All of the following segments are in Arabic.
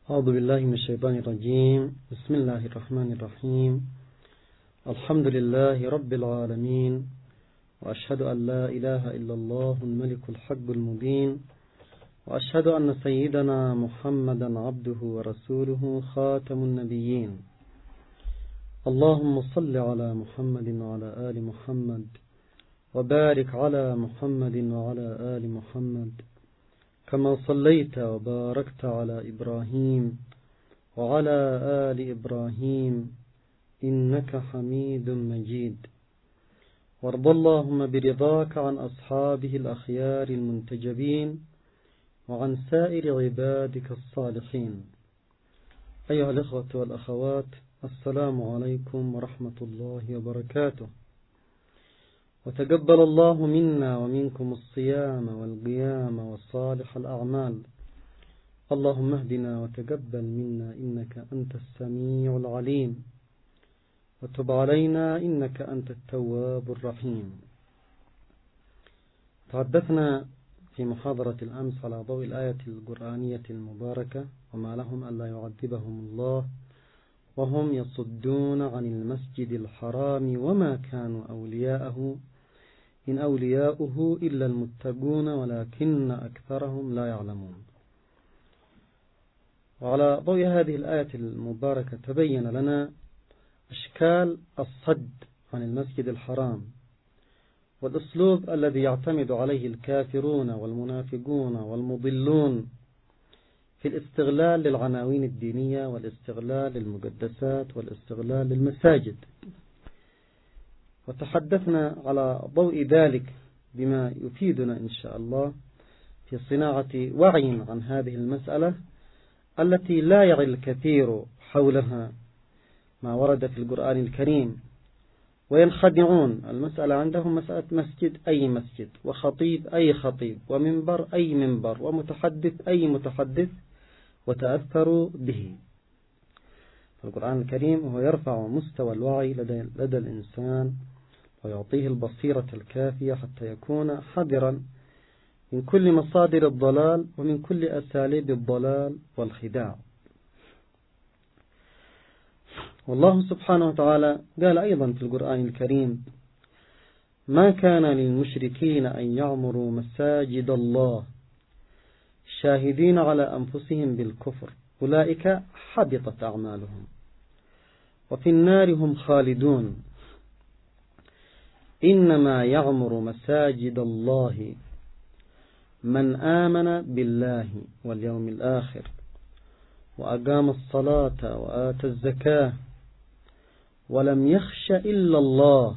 أعوذ بالله من الشيطان الرجيم. بسم الله الرحمن الرحيم. الحمد لله رب العالمين، وأشهد أن لا إله إلا الله الملك الحق المبين، وأشهد أن سيدنا محمدا عبده ورسوله خاتم النبيين. اللهم صل على محمد وعلى آل محمد، وبارك على محمد وعلى آل محمد كما صليت وباركت على إبراهيم وعلى آل إبراهيم إنك حميد مجيد. وارض اللهم برضاك عن أصحابه الأخيار المنتجبين وعن سائر عبادك الصالحين. أيها الإخوة والأخوات، السلام عليكم ورحمة الله وبركاته. وتقبل الله منا ومنكم الصيام والقيام وصالح الأعمال. اللهم اهدنا وتقبل منا إنك أنت السميع العليم، وتب علينا إنك أنت التواب الرحيم. تحدثنا في محاضرة الأمس على ضوء الآية القرآنية المباركة: وما لهم ألا يعذبهم الله وهم يصدون عن المسجد الحرام وما كانوا أولياءه إن أولياؤه إلا المتقون ولكن أكثرهم لا يعلمون. وعلى ضوء هذه الآية المباركة تبين لنا أشكال الصد عن المسجد الحرام، والأسلوب الذي يعتمد عليه الكافرون والمنافقون والمضلون في الاستغلال للعناوين الدينية والاستغلال للمقدسات والاستغلال للمساجد. وتحدثنا على ضوء ذلك بما يفيدنا إن شاء الله في صناعة وعي عن هذه المسألة التي لا يعي الكثير حولها ما ورد في القرآن الكريم، وينخدعون. المسألة عندهم مسألة مسجد أي مسجد، وخطيب أي خطيب، ومنبر أي منبر، ومتحدث أي متحدث، وتأثروا به. القرآن الكريم هو يرفع مستوى الوعي لدى الإنسان ويعطيه البصيرة الكافية حتى يكون حذرا من كل مصادر الضلال ومن كل أساليب الضلال والخداع. والله سبحانه وتعالى قال أيضا في القرآن الكريم: ما كان للمشركين أن يعمروا مساجد الله شاهدين على أنفسهم بالكفر أولئك حبطت أعمالهم وفي النار هم خالدون. إنما يعمر مساجد الله من آمن بالله واليوم الآخر وأقام الصلاة وآتى الزكاة ولم يخش إلا الله.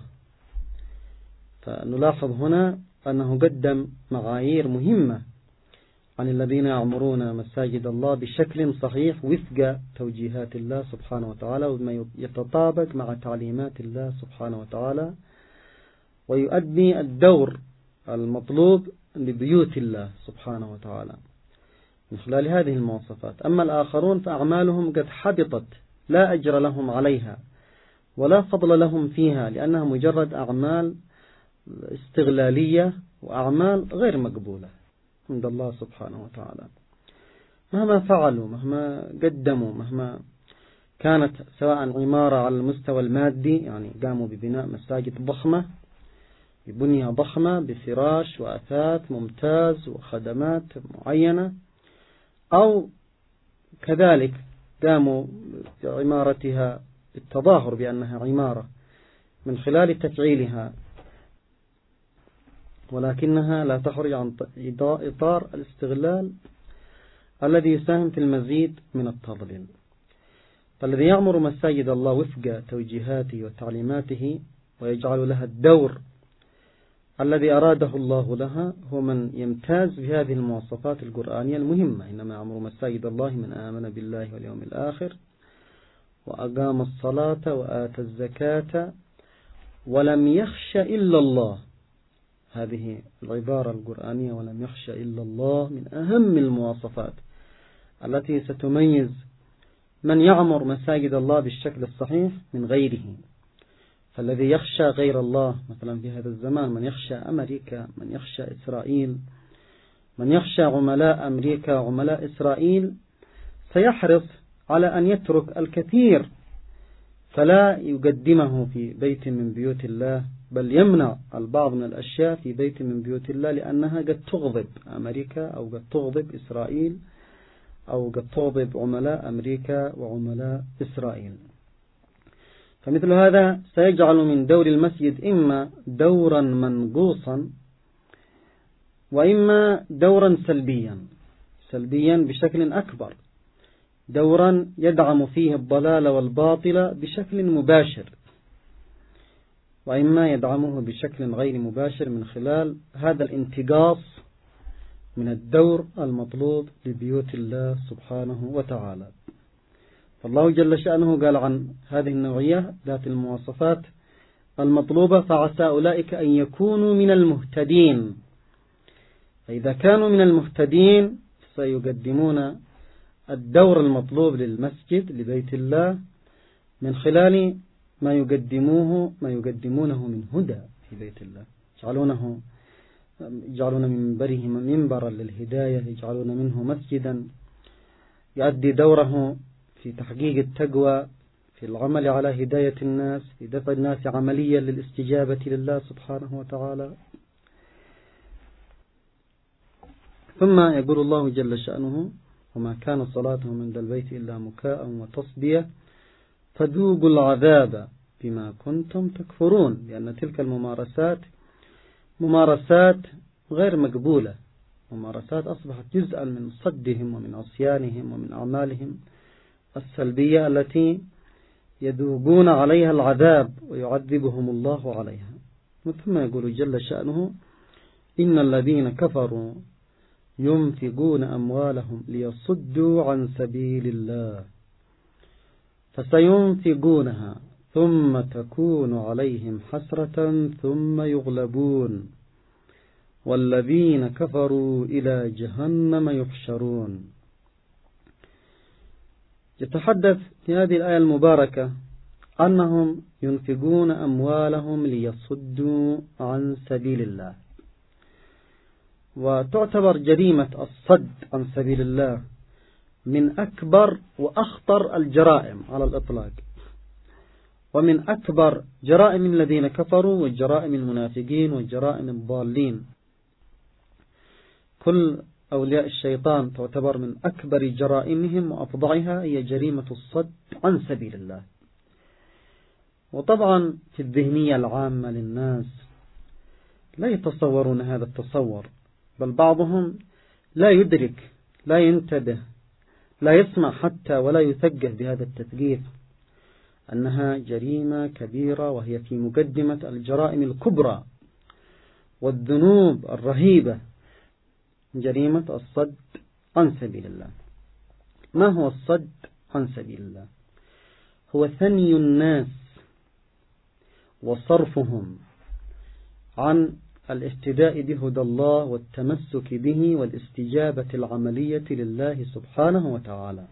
فنلاحظ هنا أنه قدم معايير مهمة عن الذين يعمرون مساجد الله بشكل صحيح وفق توجيهات الله سبحانه وتعالى وما يتطابق مع تعليمات الله سبحانه وتعالى، ويؤدي الدور المطلوب لبيوت الله سبحانه وتعالى من خلال هذه المواصفات. أما الآخرون فأعمالهم قد حبطت، لا أجر لهم عليها ولا فضل لهم فيها، لأنها مجرد أعمال استغلالية وأعمال غير مقبولة عند الله سبحانه وتعالى. مهما فعلوا، مهما قدموا، مهما كانت، سواء عمارة على المستوى المادي، يعني قاموا ببناء مساجد ضخمة ببنية ضخمة بفراش وأثاث ممتاز وخدمات معينة، أو كذلك قاموا بعمارتها بالتظاهر بأنها عمارة من خلال تفعيلها، ولكنها لا تخرج عن إطار الاستغلال الذي يساهم في المزيد من التضليل. فالذي يعمر مساجد الله وفق توجيهاته وتعليماته ويجعل لها الدور الذي أراده الله لها هو من يمتاز بهذه المواصفات القرآنية المهمة: إنما يعمر مساجد الله من آمن بالله واليوم الآخر وأقام الصلاة وآتى الزكاة ولم يخش إلا الله. هذه العبارة القرآنية ولم يخش إلا الله من أهم المواصفات التي ستميز من يعمر مساجد الله بالشكل الصحيح من غيره. فالذي يخشى غير الله مثلا في هذا الزمان، من يخشى أمريكا، من يخشى إسرائيل، من يخشى عملاء أمريكا وعملاء إسرائيل، سيحرص على أن يترك الكثير فلا يقدمه في بيت من بيوت الله، بل يمنع البعض من الأشياء في بيت من بيوت الله لأنها قد تغضب أمريكا أو قد تغضب إسرائيل أو قد تغضب عملاء أمريكا وعملاء إسرائيل. فمثل هذا سيجعل من دور المسجد إما دورا منقوصا وإما دورا سلبيا بشكل أكبر، دورا يدعم فيه الضلال والباطل بشكل مباشر، وإما يدعمه بشكل غير مباشر من خلال هذا الانتقاص من الدور المطلوب لبيوت الله سبحانه وتعالى. فالله جل شأنه قال عن هذه النوعية ذات المواصفات المطلوبة: فعسى أولئك أن يكونوا من المهتدين. فإذا كانوا من المهتدين سيقدمون الدور المطلوب للمسجد لبيت الله من خلال ما يقدمونه من هدى في بيت الله، يجعلون من منبره منبرا للهداية، يجعلون منه مسجدا يؤدي دوره في تحقيق التقوى، في العمل على هداية الناس، في دفع الناس عمليا للاستجابة لله سبحانه وتعالى. ثم يقول الله جل شأنه: وما كان صلاتهم عند البيت إلا مكاء وتصدية فذوقوا العذاب بما كنتم تكفرون. لأن تلك الممارسات ممارسات غير مقبولة، ممارسات أصبحت جزءا من صدهم ومن عصيانهم ومن أعمالهم السلبية التي يذوقون عليها العذاب ويعذبهم الله عليها. ثم يقول جل شأنه: إن الذين كفروا ينفقون أموالهم ليصدوا عن سبيل الله فسينفقونها ثم تكون عليهم حسرة ثم يغلبون والذين كفروا إلى جهنم يحشرون. يتحدث في هذه الآية المباركة أنهم ينفقون أموالهم ليصدوا عن سبيل الله، وتعتبر جريمة الصد عن سبيل الله من أكبر وأخطر الجرائم على الإطلاق، ومن أكبر جرائم الذين كفروا والجرائم المنافقين والجرائم الضالين. كل أولياء الشيطان تعتبر من أكبر جرائمهم وأفظعها هي جريمة الصد عن سبيل الله. وطبعا في الذهنية العامة للناس لا يتصورون هذا التصور، بل بعضهم لا يدرك، لا ينتبه، لا يسمع حتى ولا يثقف بهذا التثقيف أنها جريمة كبيرة، وهي في مقدمة الجرائم الكبرى والذنوب الرهيبة، جريمة الصد عن سبيل الله. ما هو الصد عن سبيل الله؟ هو ثني الناس وصرفهم عن الاهتداء بهدى الله والتمسك به والاستجابة العملية لله سبحانه وتعالى.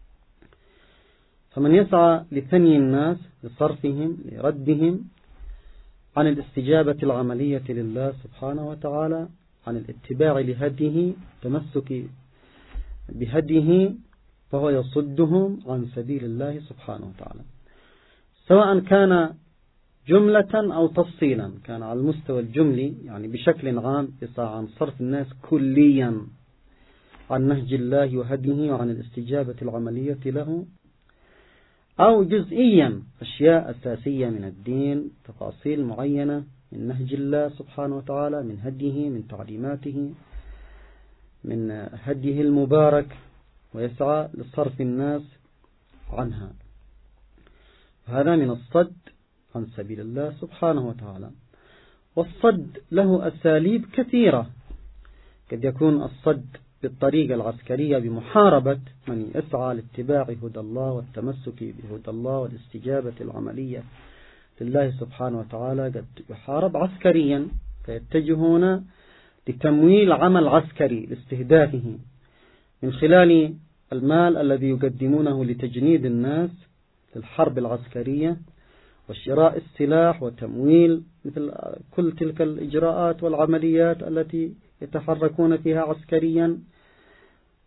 فمن يسعى لثني الناس، لصرفهم، لردهم عن الاستجابة العملية لله سبحانه وتعالى، عن الاتباع لهديه، التمسك بهديه، فهو يصدهم عن سبيل الله سبحانه وتعالى، سواء كان جملة أو تفصيلا. كان على المستوى الجملي يعني بشكل عام يسعى عن صرف الناس كليا عن نهج الله وهديه وعن الاستجابة العملية له، أو جزئيا أشياء أساسية من الدين، تفاصيل معينة من نهج الله سبحانه وتعالى، من هديه، من تعليماته، من هديه المبارك، ويسعى لصرف الناس عنها. هذا من الصد عن سبيل الله سبحانه وتعالى. والصد له أساليب كثيرة. قد يكون الصد بالطريقة العسكرية بمحاربة من يسعى لاتباع هدى الله والتمسك بهدى الله والاستجابة العملية لله سبحانه وتعالى. قد يحارب عسكريا، فيتجهون لتمويل عمل عسكري لاستهدافه من خلال المال الذي يقدمونه لتجنيد الناس للحرب العسكرية وشراء السلاح وتمويل مثل كل تلك الإجراءات والعمليات التي يتحركون فيها عسكريا.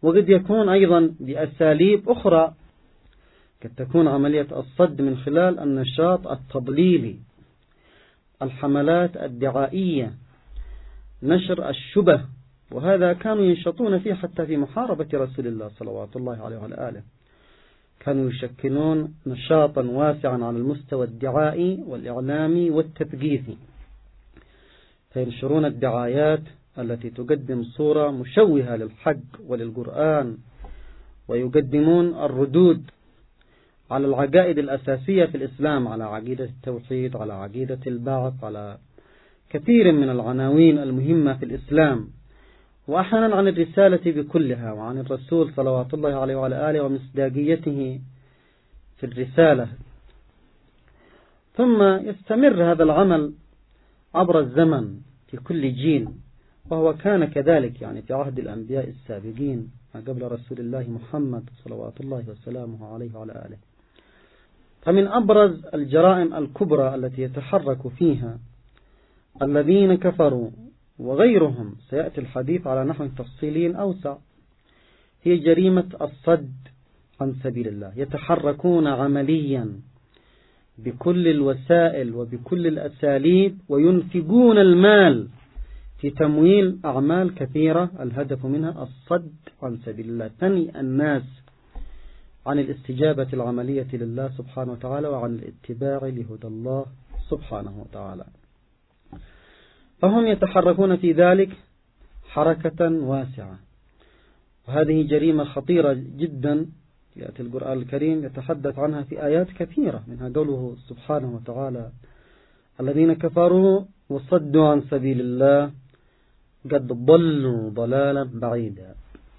وقد يكون أيضا بأساليب أخرى، قد تكون عملية الصد من خلال النشاط التضليلي، الحملات الدعائية، نشر الشبه، وهذا كانوا ينشطون فيه حتى في محاربة رسول الله صلوات الله عليه وعلى آله. كانوا يشكلون نشاطا واسعا على المستوى الدعائي والإعلامي والتثقيفي، فينشرون الدعايات التي تقدم صورة مشوهة للحق وللقرآن، ويقدمون الردود على العقائد الأساسية في الإسلام، على عقيدة التوحيد، على عقيدة البعث، على كثير من العناوين المهمة في الإسلام، وأحيانا عن الرسالة بكلها، وعن الرسول صلوات الله عليه وعلى آله ومصداقيته في الرسالة. ثم يستمر هذا العمل عبر الزمن في كل جيل، وهو كان كذلك يعني في عهد الأنبياء السابقين ما قبل رسول الله محمد صلوات الله وسلامه عليه وعلى آله. فمن أبرز الجرائم الكبرى التي يتحرك فيها الذين كفروا وغيرهم، سيأتي الحديث على نحو تفصيلي أوسع، هي جريمة الصد عن سبيل الله. يتحركون عمليا بكل الوسائل وبكل الأساليب، وينفقون المال في تمويل أعمال كثيرة الهدف منها الصد عن سبيل الله، تنهي الناس عن الاستجابة العملية لله سبحانه وتعالى وعن الاتباع لهدى الله سبحانه وتعالى. فهم يتحركون في ذلك حركة واسعة، وهذه جريمة خطيرة جدا يأتي القرآن الكريم يتحدث عنها في آيات كثيرة، منها قوله سبحانه وتعالى: الذين كفروا وصدوا عن سبيل الله قد ضلوا ضلالا بعيدا.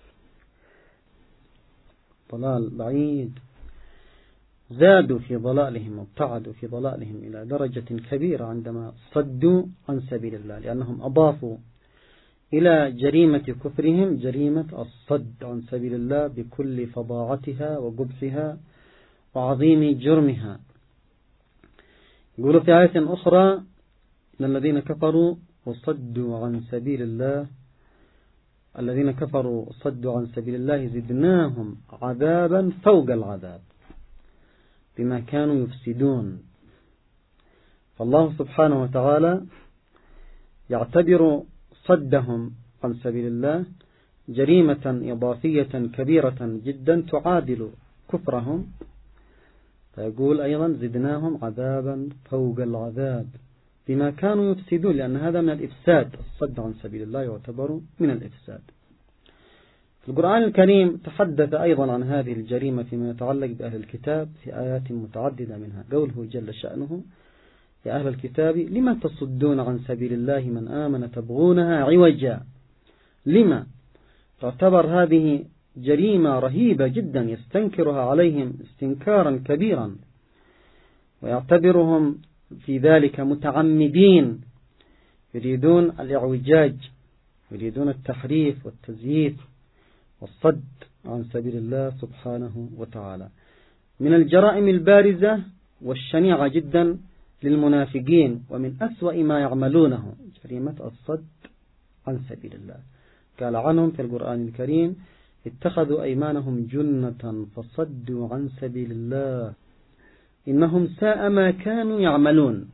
ضلال بعيد، زادوا في ضلالهم وابتعدوا في ضلالهم إلى درجة كبيرة عندما صدوا عن سبيل الله، لأنهم أضافوا إلى جريمة كفرهم جريمة الصد عن سبيل الله بكل فظاعتها وقبحها وعظيم جرمها. يقولوا في آية أخرى: الذين كفروا وصدوا عن سبيل الله، الذين كفروا وصدوا عن سبيل الله زدناهم عذابا فوق العذاب بما كانوا يفسدون. فالله سبحانه وتعالى يعتبر صدهم عن سبيل الله جريمة إضافية كبيرة جدا تعادل كفرهم، فيقول أيضا: زدناهم عذابا فوق العذاب بما كانوا يفسدون، لأن هذا من الإفساد. الصد عن سبيل الله يعتبر من الإفساد. القرآن الكريم تحدث أيضا عن هذه الجريمة فيما يتعلق بأهل الكتاب في آيات متعددة، منها قوله جل شأنه: يا أهل الكتاب لما تصدون عن سبيل الله من آمن تبغونها عوجا. لما؟ تعتبر هذه جريمة رهيبة جدا يستنكرها عليهم استنكارا كبيرا، ويعتبرهم في ذلك متعمدين، يريدون الإعوجاج، يريدون التحريف والتزييف والصد عن سبيل الله سبحانه وتعالى. من الجرائم البارزة والشنيعة جدا للمنافقين، ومن أسوأ ما يعملونه جريمة الصد عن سبيل الله. قال عنهم في القرآن الكريم: اتخذوا أيمانهم جنة فصدوا عن سبيل الله إنهم ساء ما كانوا يعملون.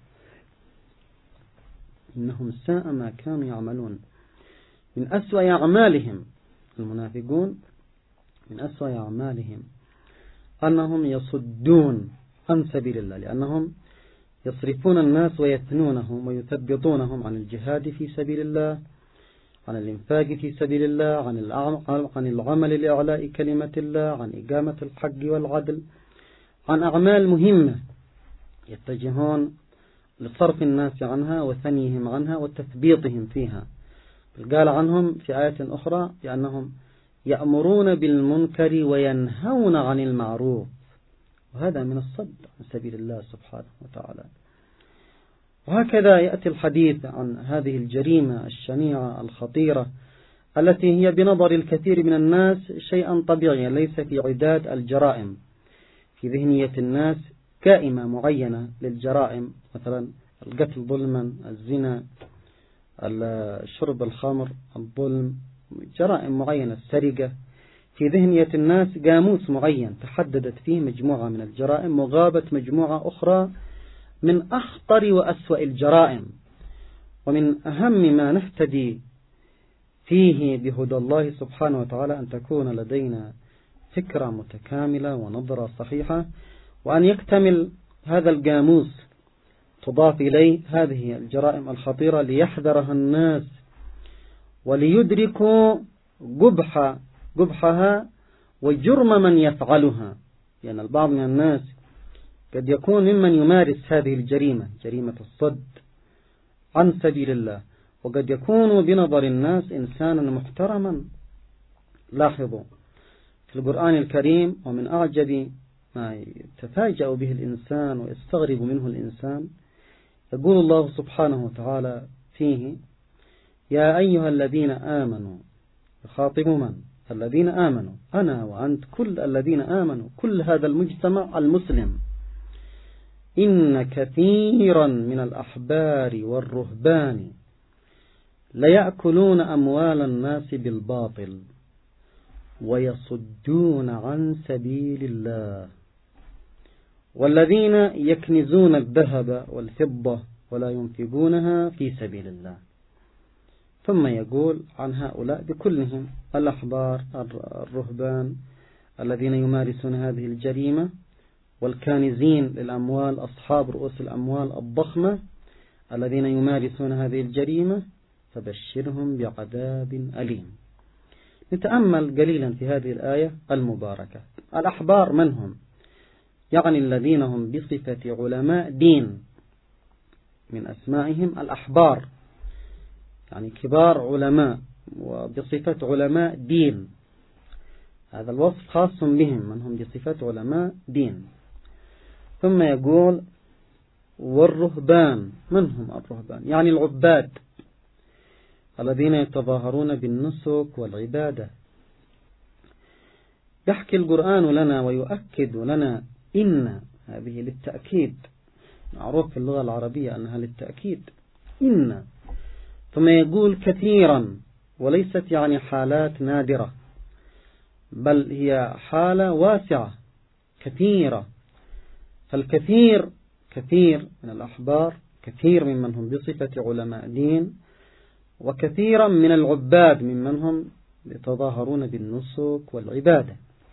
إنهم ساء ما كانوا يعملون. من أسوأ أعمالهم المنافقون، من أسوأ أعمالهم أنهم يصدون عن سبيل الله، لأنهم يصرفون الناس ويثنونهم ويثبطونهم عن الجهاد في سبيل الله، عن الإنفاق في سبيل الله، عن العمل لإعلاء كلمة الله، عن إقامة الحق والعدل، عن أعمال مهمة يتجهون لصرف الناس عنها وثنيهم عنها وتثبيطهم فيها. قال عنهم في آية أخرى لأنهم يأمرون بالمنكر وينهون عن المعروف، وهذا من الصد عن سبيل الله سبحانه وتعالى. وهكذا يأتي الحديث عن هذه الجريمة الشنيعة الخطيرة التي هي بنظر الكثير من الناس شيئا طبيعيا، ليس في عداد الجرائم في ذهنية الناس كائمة معينة للجرائم، مثلا القتل ظلما، الزنا، شرب الخمر، الظلم، جرائم معينة، السرقة. في ذهنية الناس قاموس معين تحددت فيه مجموعة من الجرائم وغابت مجموعة أخرى من أخطر وأسوأ الجرائم. ومن أهم ما نهتدي فيه بهدى الله سبحانه وتعالى أن تكون لدينا فكرة متكاملة ونظرة صحيحة، وأن يكتمل هذا القاموس تضاف إليه هذه الجرائم الخطيرة ليحذرها الناس وليدركوا قبحها وجرم من يفعلها. لأن البعض من الناس قد يكون ممن يمارس هذه الجريمة، جريمة الصد عن سبيل الله، وقد يكون بنظر الناس إنسانا محترما. لاحظوا في القرآن الكريم ومن أعجب ما يتفاجأ به الإنسان ويستغرب منه الإنسان، يقول الله سبحانه وتعالى فيه: يا أيها الذين آمنوا، يخاطب من؟ الذين آمنوا، أنا وأنت، كل الذين آمنوا، كل هذا المجتمع المسلم. إن كثيرا من الأحبار والرهبان ليأكلون أموال الناس بالباطل ويصدون عن سبيل الله والذين يكنزون الذهب والفضة ولا ينفقونها في سبيل الله. ثم يقول عن هؤلاء بكلهم: الأحبار الرهبان الذين يمارسون هذه الجريمة، والكانزين للأموال أصحاب رؤوس الأموال الضخمة الذين يمارسون هذه الجريمة، فبشرهم بعذاب أليم. نتأمل قليلا في هذه الآية المباركة. الأحبار من هم؟ يعني الذين هم بصفة علماء دين، من أسمائهم الأحبار، يعني كبار علماء وبصفة علماء دين. هذا الوصف خاص بهم، من هم بصفة علماء دين. ثم يقول: والرهبان، من هم الرهبان؟ يعني العباد الذين يتظاهرون بالنسك والعبادة. يحكي القرآن لنا ويؤكد لنا إن هذه للتأكيد، معروف في اللغة العربية أنها للتأكيد، إن. ثم يقول كثيرا، وليست يعني حالات نادرة، بل هي حالة واسعة كثيرة. فالكثير كثير من الأحبار، كثير ممن هم بصفة علماء دين، وكثيرا من العباد ممن هم يتظاهرون بالنسك والعبادة.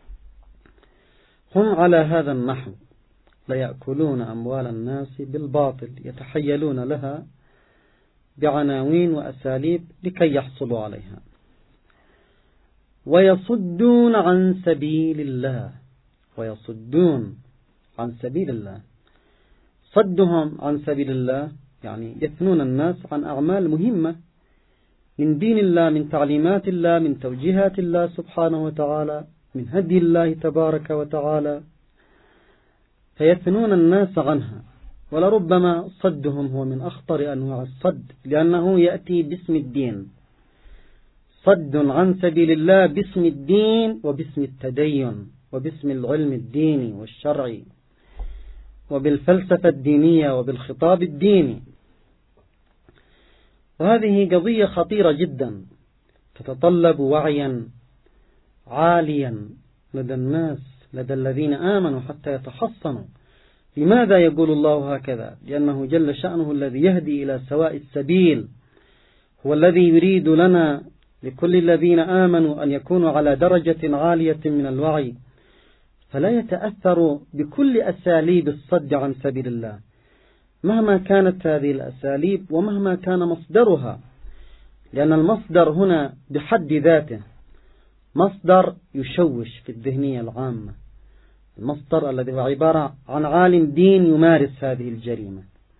هم على هذا النحو ليأكلون أموال الناس بالباطل، يتحيلون لها بعناوين وأساليب لكي يحصلوا عليها. ويصدون عن سبيل الله، ويصدون عن سبيل الله. صدهم عن سبيل الله يعني يثنون الناس عن أعمال مهمة من دين الله، من تعليمات الله، من توجيهات الله سبحانه وتعالى، من هدي الله تبارك وتعالى، فيثنون الناس عنها. ولربما صدهم هو من أخطر أنواع الصد، لأنه يأتي باسم الدين. صد عن سبيل الله باسم الدين وباسم التدين وباسم العلم الديني والشرعي وبالفلسفة الدينية وبالخطاب الديني. وهذه قضية خطيرة جدا تتطلب وعيا عاليا لدى الناس، لدى الذين آمنوا، حتى يتحصنوا. لماذا يقول الله هكذا؟ لأنه جل شأنه الذي يهدي إلى سواء السبيل، هو الذي يريد لنا لكل الذين آمنوا أن يكونوا على درجة عالية من الوعي، فلا يتأثروا بكل أساليب الصد عن سبيل الله مهما كانت هذه الأساليب ومهما كان مصدرها. لأن المصدر هنا بحد ذاته مصدر يشوش في الذهنية العامة، المصدر الذي هو عبارة عن عالم دين يمارس هذه الجريمة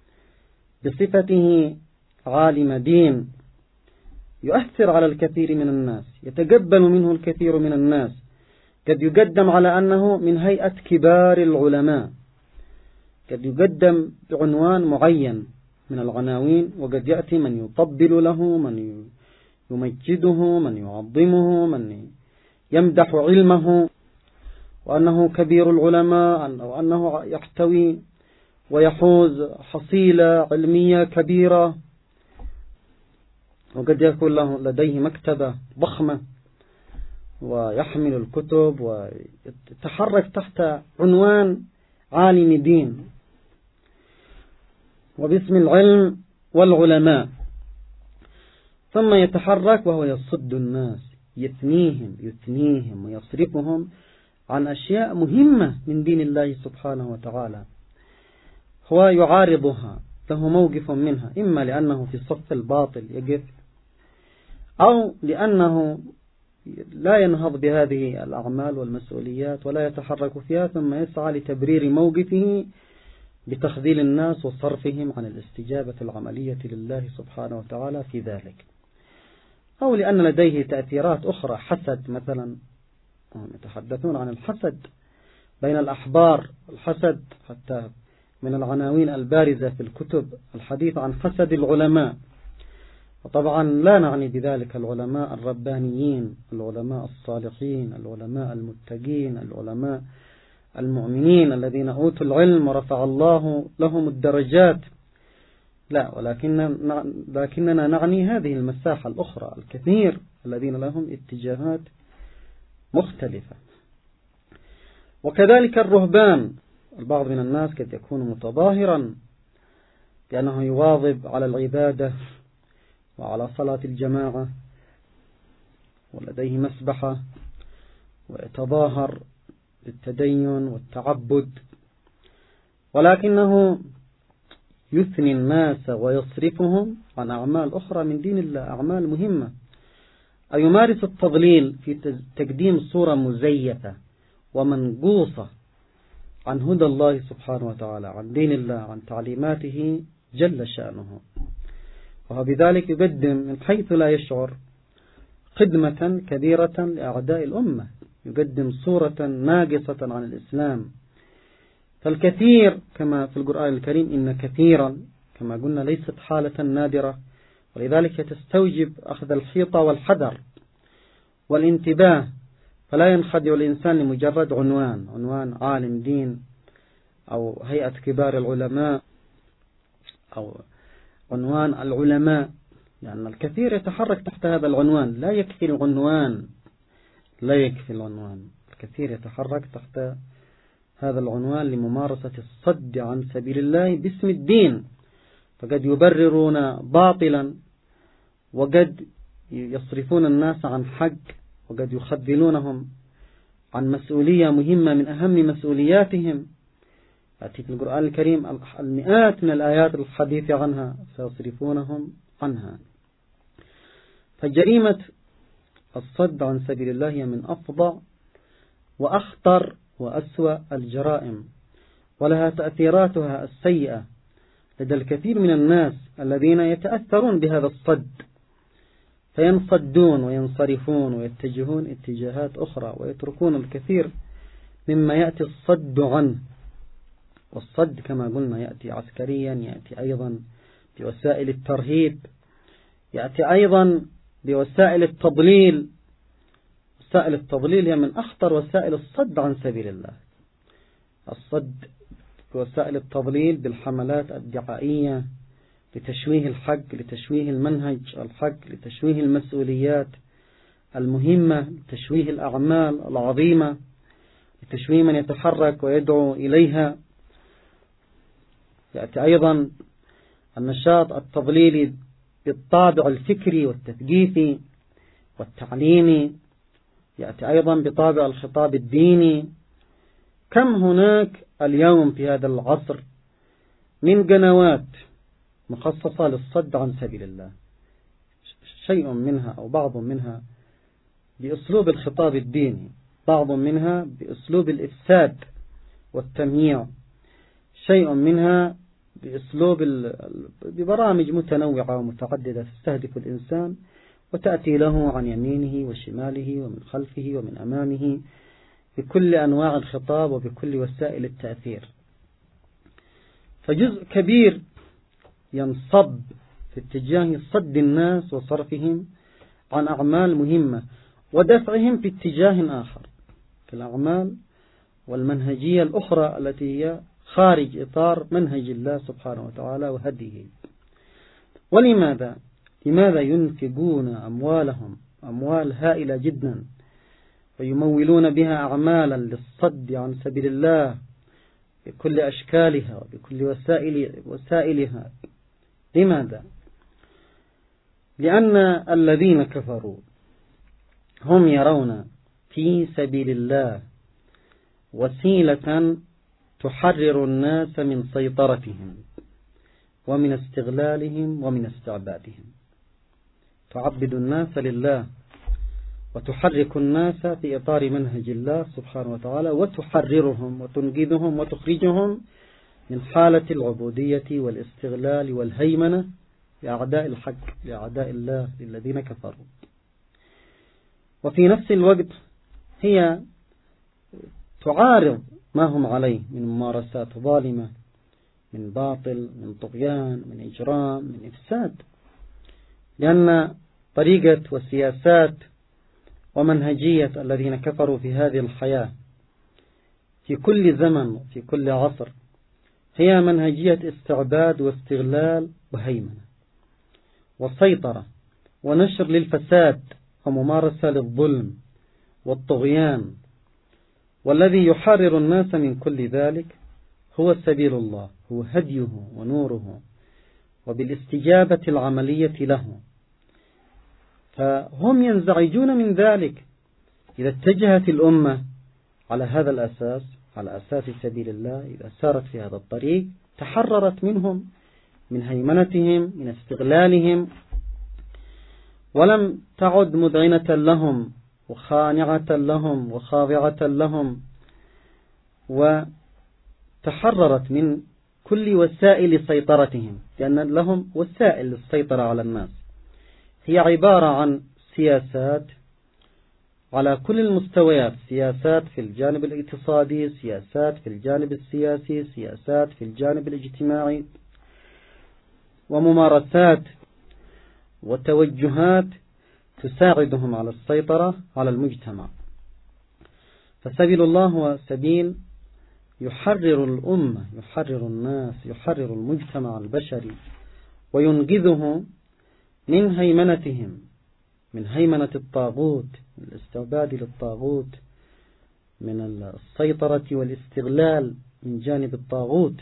بصفته عالم دين، يؤثر على الكثير من الناس، يتقبل منه الكثير من الناس. قد يقدم على أنه من هيئة كبار العلماء، قد يقدم بعنوان معين من العناوين، وقد يأتي من يطبل له، من يمجده، من يعظمه، من يمدح علمه وأنه كبير العلماء، أو أنه يحتوي ويحوز حصيلة علمية كبيرة، وقد يكون له لديه مكتبة ضخمة. ويحمل الكتب ويتحرك تحت عنوان عالم دين وباسم العلم والعلماء، ثم يتحرك وهو يصد الناس، يثنيهم ويصرفهم عن أشياء مهمة من دين الله سبحانه وتعالى، هو يعارضها، له موقف منها، إما لأنه في صف الباطل يقف، أو لأنه لا ينهض بهذه الأعمال والمسؤوليات ولا يتحرك فيها، ثم يسعى لتبرير موقفه بتخذيل الناس وصرفهم عن الاستجابة العملية لله سبحانه وتعالى في ذلك، أو لأن لديه تأثيرات أخرى، حسد مثلا، يتحدثون عن الحسد بين الأحبار، الحسد حتى من العناوين البارزة في الكتب الحديث عن حسد العلماء. وطبعا لا نعني بذلك العلماء الربانيين، العلماء الصالحين، العلماء المتقين، العلماء المؤمنين الذين أوتوا العلم ورفع الله لهم الدرجات، لا، ولكننا نعني هذه المساحة الأخرى، الكثير الذين لهم اتجاهات مختلفة. وكذلك الرهبان، البعض من الناس قد يكون متظاهرا بأنه يواظب على العبادة وعلى صلاة الجماعة ولديه مسبحة ويتظاهر بالتدين والتعبد، ولكنه يثني الناس ويصرفهم عن أعمال أخرى من دين الله، أعمال مهمة، أو يمارس التضليل في تقديم صورة مزيفة ومنقوصة عن هدى الله سبحانه وتعالى، عن دين الله، عن تعليماته جل شأنه، وهو بذلك يقدم من حيث لا يشعر خدمة كبيرة لأعداء الأمة، يقدم صورة ناقصة عن الإسلام. فالكثير كما في القرآن الكريم إن كثيرا كما قلنا ليست حالة نادرة، ولذلك تستوجب أخذ الحيطة والحذر والانتباه، فلا ينخدع الإنسان لمجرد عنوان عالم دين أو هيئة كبار العلماء أو عنوان العلماء، لأن الكثير يتحرك تحت هذا العنوان. لا يكفي العنوان، الكثير يتحرك تحت هذا العنوان لممارسة الصد عن سبيل الله باسم الدين، فقد يبررون باطلا، وقد يصرفون الناس عن حق، وقد يخذلونهم عن مسؤولية مهمة من أهم مسؤولياتهم. يأتي في القرآن الكريم المئات من الآيات الحديث عنها، سيصرفونهم عنها. فجريمة الصد عن سبيل الله هي من أفظع وأخطر وأسوأ الجرائم، ولها تأثيراتها السيئة لدى الكثير من الناس الذين يتأثرون بهذا الصد، فينصدون وينصرفون ويتجهون اتجاهات أخرى، ويتركون الكثير مما يأتي الصد عنه. والصد كما قلنا يأتي عسكريا، يأتي أيضا بوسائل الترهيب، يأتي أيضا بوسائل التضليل. وسائل التضليل هي من أخطر وسائل الصد عن سبيل الله، الصد بوسائل التضليل بالحملات الدعائية لتشويه الحق، لتشويه المنهج الحق، لتشويه المسؤوليات المهمة، لتشويه الأعمال العظيمة، لتشويه من يتحرك ويدعو إليها. يأتي أيضا النشاط التضليلي بالطابع الفكري والتثقيفي والتعليمي، يأتي أيضا بطابع الخطاب الديني. كم هناك اليوم في هذا العصر من قنوات مخصصة للصد عن سبيل الله، شيء منها أو بعض منها بأسلوب الخطاب الديني، بعض منها بأسلوب الإفساد والتمييع، شيء منها ببرامج متنوعة ومتعددة تستهدف الإنسان وتأتي له عن يمينه وشماله ومن خلفه ومن أمامه بكل أنواع الخطاب وبكل وسائل التأثير. فجزء كبير ينصب في اتجاه صد الناس وصرفهم عن أعمال مهمة ودفعهم في اتجاه آخر في الأعمال والمنهجية الأخرى التي هي خارج إطار منهج الله سبحانه وتعالى وهديه. ولماذا ينفقون أموالهم أموال هائلة جدا ويمولون بها أعمالا للصد عن سبيل الله بكل أشكالها وبكل وسائلها. لماذا؟ لأن الذين كفروا هم يرون في سبيل الله وسيلة تحرر الناس من سيطرتهم ومن استغلالهم ومن استعبادهم، تعبد الناس لله وتحرك الناس في إطار منهج الله سبحانه وتعالى، وتحررهم وتنقذهم وتخرجهم من حالة العبودية والاستغلال والهيمنة لأعداء الحق، لأعداء الله، للذين كفروا. وفي نفس الوقت هي تعارض ما هم عليه من ممارسات ظالمة، من باطل، من طغيان، من إجرام، من إفساد، لأن طريقة وسياسات ومنهجية الذين كفروا في هذه الحياة في كل زمن في كل عصر هي منهجية استعباد واستغلال وهيمنة وسيطرة ونشر للفساد وممارسة للظلم والطغيان. والذي يحرر الناس من كل ذلك هو سبيل الله، هو هديه ونوره، وبالاستجابة العملية له. فهم ينزعجون من ذلك إذا اتجهت الأمة على هذا الأساس، على أساس سبيل الله، إذا سارت في هذا الطريق تحررت منهم، من هيمنتهم، من استغلالهم، ولم تعد مذعنة لهم وخانعة لهم وخاضعة لهم، وتحررت من كل وسائل سيطرتهم، لأن لهم وسائل للسيطرة على الناس. هي عبارة عن سياسات على كل المستويات، سياسات في الجانب الاقتصادي، سياسات في الجانب السياسي، سياسات في الجانب الاجتماعي، وممارسات وتوجهات تساعدهم على السيطرة على المجتمع. فسبيل الله هو سبيل يحرر الأمة، يحرر الناس، يحرر المجتمع البشري، وينقذه من هيمنتهم، من هيمنة الطاغوت، من الاستعباد للطاغوت، من السيطرة والاستغلال من جانب الطاغوت،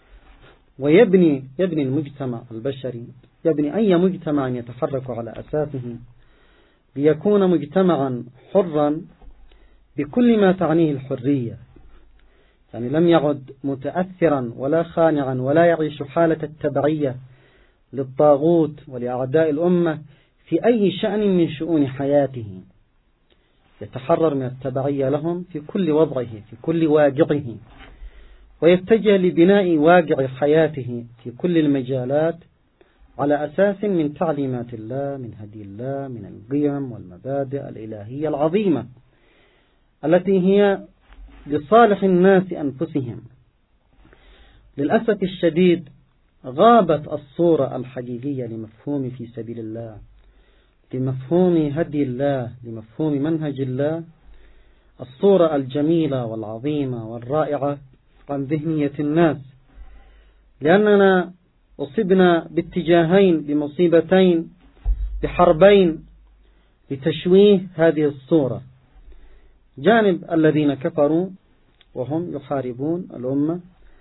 ويبني المجتمع البشري، يبني أي مجتمع يتحرك على أساسه ليكون مجتمعا حرا بكل ما تعنيه الحرية، يعني لم يعد متأثرا ولا خانعا ولا يعيش حالة التبعية للطاغوت ولأعداء الأمة في أي شأن من شؤون حياته، يتحرر من التبعية لهم في كل وضعه، في كل واقعه، ويتجه لبناء واقع حياته في كل المجالات على أساس من تعليمات الله، من هدي الله، من القيم والمبادئ الإلهية العظيمة التي هي لصالح الناس أنفسهم. للأسف الشديد غابت الصورة الحقيقية لمفهوم في سبيل الله، لمفهوم هدي الله، لمفهوم منهج الله، الصورة الجميلة والعظيمة والرائعة عن ذهنية الناس، لأننا أصبنا باتجاهين، بمصيبتين، بحربين لتشويه هذه الصورة. جانب الذين كفروا وهم يحاربون الأمة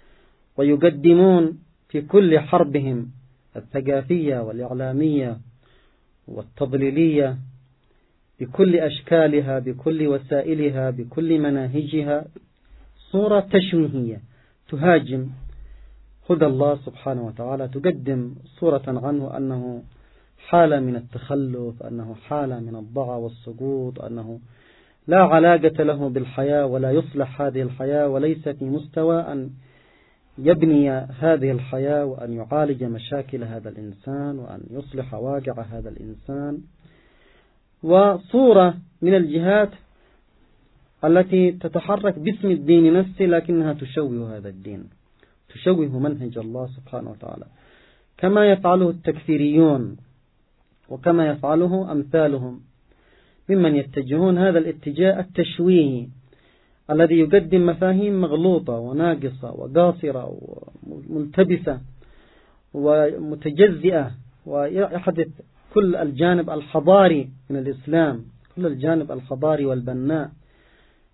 ويقدمون في كل حربهم الثقافية والإعلامية والتضليلية بكل أشكالها، بكل وسائلها، بكل مناهجها، صورة تشويهية تهاجم هدى الله سبحانه وتعالى، تقدم صورة عنه أنه حالة من التخلف، أنه حالة من الضعف والسقوط، أنه لا علاقة له بالحياة ولا يصلح هذه الحياة، وليس في مستوى أن يبني هذه الحياة وأن يعالج مشاكل هذا الإنسان وأن يصلح واقع هذا الإنسان. وصورة من الجهات التي تتحرك باسم الدين نفسه لكنها تشوه هذا الدين، تشوه منهج الله سبحانه وتعالى، كما يفعله التكفيريون وكما يفعله أمثالهم ممن يتجهون هذا الاتجاه التشويهي الذي يقدم مفاهيم مغلوطة وناقصة وقاصرة وملتبسة ومتجزئة، ويحدث كل الجانب الحضاري من الإسلام، كل الجانب الحضاري والبناء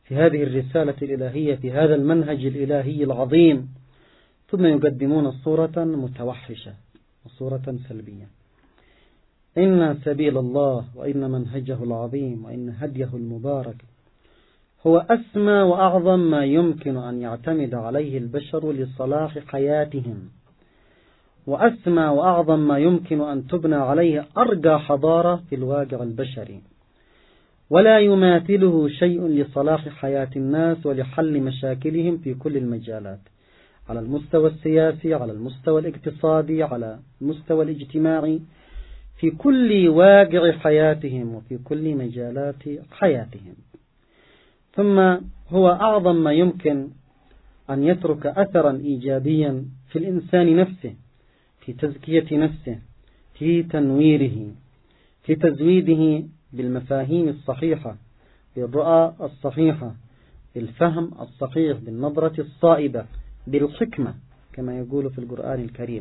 في هذه الرسالة الإلهية، في هذا المنهج الإلهي العظيم، ثم يقدمون صورة متوحشة وصورة سلبية. إن سبيل الله وإن منهجه العظيم وإن هديه المبارك هو أسمى وأعظم ما يمكن أن يعتمد عليه البشر لصلاح حياتهم، وأسمى وأعظم ما يمكن أن تبنى عليه أرقى حضارة في الواقع البشري، ولا يماثله شيء لصلاح حياة الناس ولحل مشاكلهم في كل المجالات، على المستوى السياسي، على المستوى الاقتصادي، على المستوى الاجتماعي، في كل واقع حياتهم وفي كل مجالات حياتهم. ثم هو أعظم ما يمكن أن يترك أثرا إيجابيا في الإنسان نفسه، في تزكية نفسه، في تنويره، في تزويده بالمفاهيم الصحيحة، بالرؤى الصحيحة، بالفهم الصحيح، بالنظرة الصائبة، بالحكمة كما يقول في القرآن الكريم.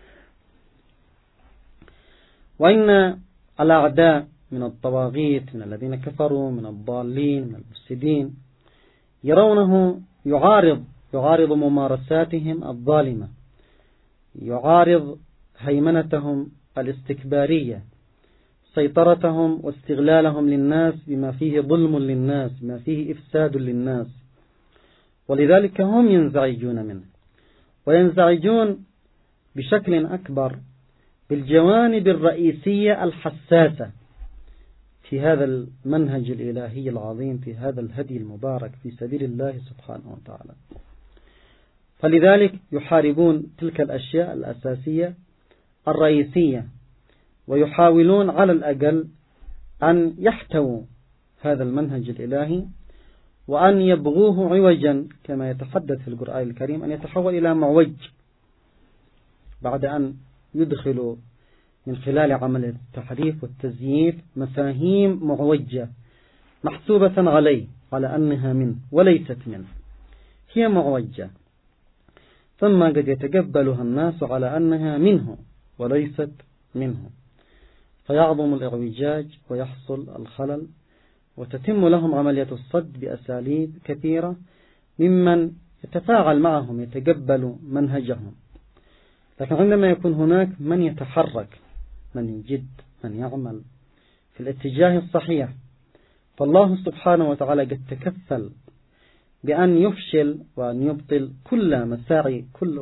وإن الأعداء من الطواغيت، من الذين كفروا، من الضالين، من المفسدين، يرونه يعارض ممارساتهم الظالمة، يعارض هيمنتهم الاستكبارية، سيطرتهم واستغلالهم للناس بما فيه ظلم للناس، بما فيه إفساد للناس، ولذلك هم ينزعجون منه، وينزعجون بشكل أكبر بالجوانب الرئيسية الحساسة في هذا المنهج الإلهي العظيم، في هذا الهدي المبارك في سبيل الله سبحانه وتعالى. فلذلك يحاربون تلك الأشياء الأساسية الرئيسية، ويحاولون على الأقل أن يحتووا هذا المنهج الإلهي وأن يبغوه عوجا، كما يتحدث في القرآن الكريم، أن يتحول إلى معوج، بعد أن يدخلوا من خلال عمل التحريف والتزييف مفاهيم معوجة محسوبة عليه على أنها منه وليست منه، هي معوجة، ثم قد يتقبلها الناس على أنها منه وليست منه، فيعظم الإعوجاج ويحصل الخلل، وتتم لهم عملية الصد بأساليب كثيرة ممن يتفاعل معهم، يتقبل منهجهم. لكن عندما يكون هناك من يتحرك، من يجد، من يعمل في الاتجاه الصحيح، فالله سبحانه وتعالى قد تكفل بأن يفشل وأن يبطل كل مساعي كل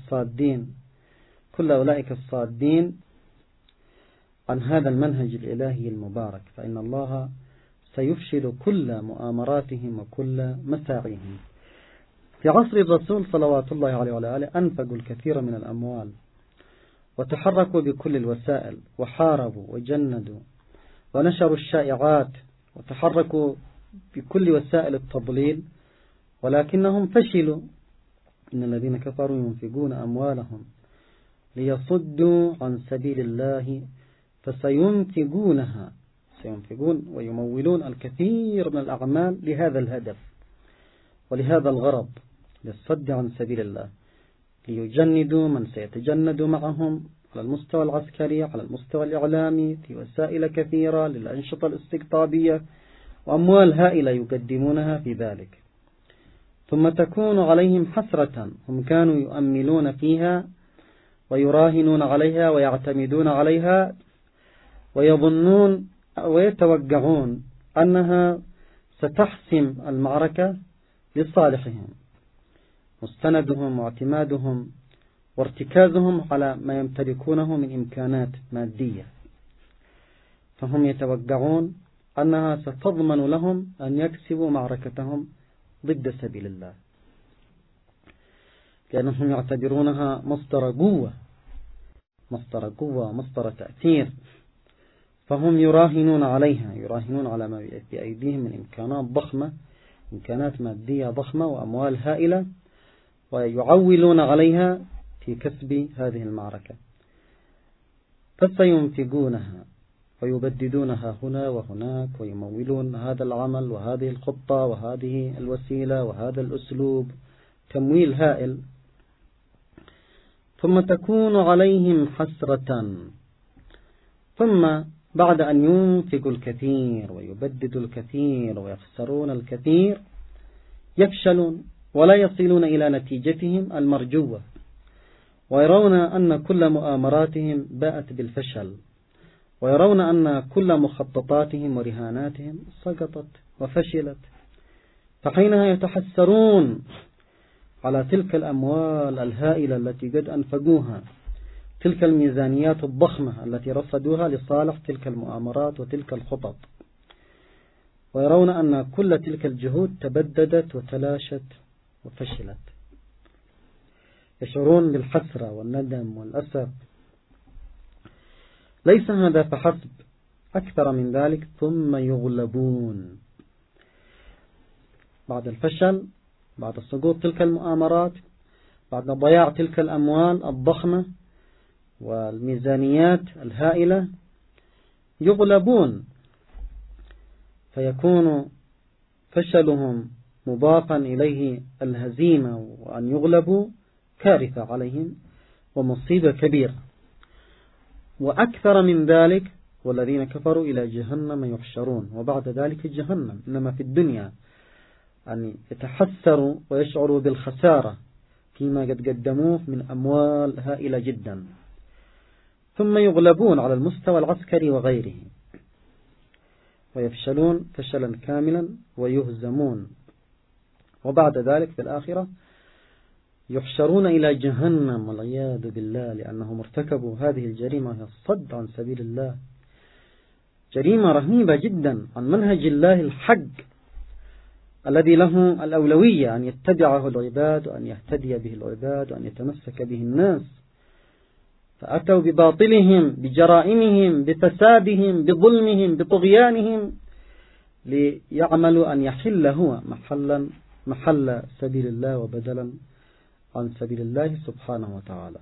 أولئك الصادين عن هذا المنهج الإلهي المبارك، فإن الله سيفشل كل مؤامراتهم وكل مساعيهم. في عصر الرسول صلوات الله عليه وعلى آله أنفقوا الكثير من الأموال، وتحركوا بكل الوسائل، وحاربوا وجندوا ونشروا الشائعات، وتحركوا بكل وسائل التضليل، ولكنهم فشلوا. إن الذين كفروا ينفقون أموالهم ليصدوا عن سبيل الله فسينفقونها، سينفقون ويمولون الكثير من الأعمال لهذا الهدف ولهذا الغرض، للصد عن سبيل الله، ليجندوا من سيتجند معهم على المستوى العسكري، على المستوى الإعلامي، في وسائل كثيرة للأنشطة الاستقطابية، وأموال هائلة يقدمونها في ذلك. ثم تكون عليهم حسرة، هم كانوا يؤملون فيها ويراهنون عليها ويعتمدون عليها ويظنون ويتوقعون أنها ستحسم المعركة لصالحهم، مستندهم واعتمادهم وارتكازهم على ما يمتلكونه من إمكانات مادية، فهم يتوقعون أنها ستضمن لهم أن يكسبوا معركتهم ضد سبيل الله، لأنهم يعتبرونها مصدر قوة، مصدر تأثير، فهم يراهنون عليها، يراهنون على ما بأيديهم من إمكانات ضخمة، إمكانات مادية ضخمة وأموال هائلة، ويعولون عليها في كسب هذه المعركة، فسينفقونها ويبددونها هنا وهناك، ويمولون هذا العمل وهذه الخطة وهذه الوسيلة وهذا الأسلوب، تمويل هائل. ثم تكون عليهم حسرة، ثم بعد أن ينفقوا الكثير ويبددوا الكثير ويخسرون الكثير، يفشلون ولا يصلون إلى نتيجتهم المرجوة، ويرون أن كل مؤامراتهم باءت بالفشل، ويرون أن كل مخططاتهم ورهاناتهم سقطت وفشلت، فحينها يتحسرون على تلك الأموال الهائلة التي قد أنفقوها، تلك الميزانيات الضخمة التي رصدوها لصالح تلك المؤامرات وتلك الخطط، ويرون أن كل تلك الجهود تبددت وتلاشت وفشلت. يشعرون بالحسرة والندم والأسف. ليس هذا فحسب، أكثر من ذلك، ثم يغلبون بعد الفشل، بعد سقوط تلك المؤامرات، بعد ضياع تلك الأموال الضخمة والميزانيات الهائلة، يغلبون، فيكون فشلهم مضافا إليه الهزيمة وأن يغلبوا كارثة عليهم ومصيبة كبيرة. وأكثر من ذلك، والذين كفروا إلى جهنم يحشرون، وبعد ذلك جهنم. إنما في الدنيا أن يتحسروا ويشعروا بالخسارة فيما قد قدموه من أموال هائلة جدا، ثم يغلبون على المستوى العسكري وغيره، ويفشلون فشلا كاملا ويهزمون، وبعد ذلك في الآخرة يحشرون إلى جهنم والعياذ بالله، لأنهم ارتكبوا هذه الجريمة، هي الصد عن سبيل الله، جريمة رهيبة جدا عن منهج الله الحق الذي له الأولوية أن يتبعه العباد وأن يهتدي به العباد وأن يتمسك به الناس، فأتوا بباطلهم، بجرائمهم، بفسادهم، بظلمهم، بطغيانهم، ليعملوا أن يحل هو محل سبيل الله وبدلا عن سبيل الله سبحانه وتعالى.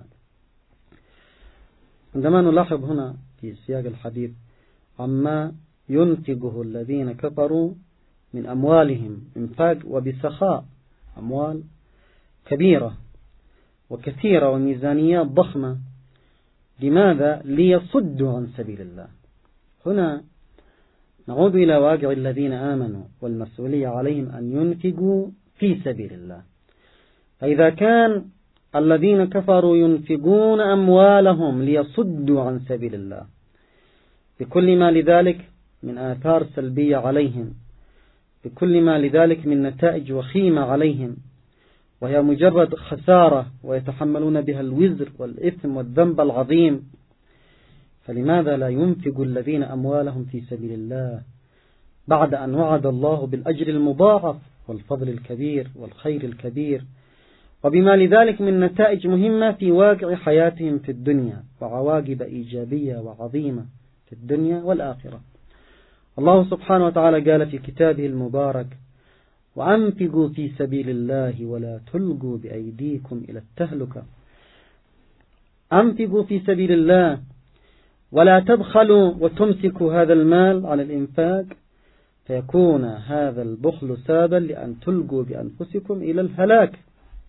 عندما نلاحظ هنا في سياق الحديث عما ينتجه الذين كفروا من أموالهم إنفاق وبسخاء، أموال كبيرة وكثيرة وميزانيات ضخمة، لماذا؟ ليصدوا عن سبيل الله. هنا نعود إلى واقع الذين آمنوا والمسؤولية عليهم أن ينفقوا في سبيل الله. فإذا كان الذين كفروا ينفقون أموالهم ليصدوا عن سبيل الله بكل ما لذلك من آثار سلبية عليهم، بكل ما لذلك من نتائج وخيمة عليهم، وهي مجرد خسارة ويتحملون بها الوزر والإثم والذنب العظيم، فلماذا لا ينفق الذين أموالهم في سبيل الله بعد أن وعد الله بالأجر المضاعف والفضل الكبير والخير الكبير، وبما لذلك من نتائج مهمة في واقع حياتهم في الدنيا وعواقب إيجابية وعظيمة في الدنيا والآخرة. الله سبحانه وتعالى قال في كتابه المبارك: وأنفقوا في سبيل الله ولا تلقوا بأيديكم إلى التهلكة. أنفقوا في سبيل الله ولا تبخلوا وتمسكوا هذا المال على الإنفاق، فيكون هذا البخل سببا لأن تلقوا بأنفسكم إلى الهلاك.